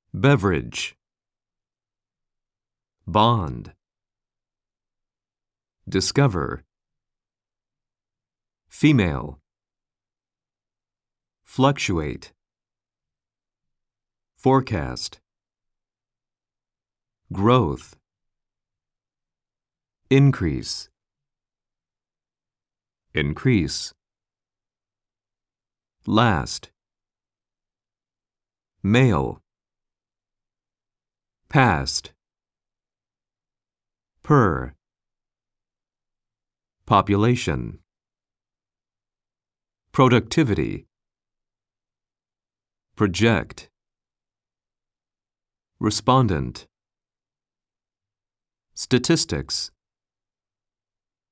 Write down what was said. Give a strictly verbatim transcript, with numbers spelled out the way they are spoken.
beverage, bond, discover, female, fluctuate, forecast, growth, increase, increase, last, male, past, per, population, productivity, project, respondent, statistics,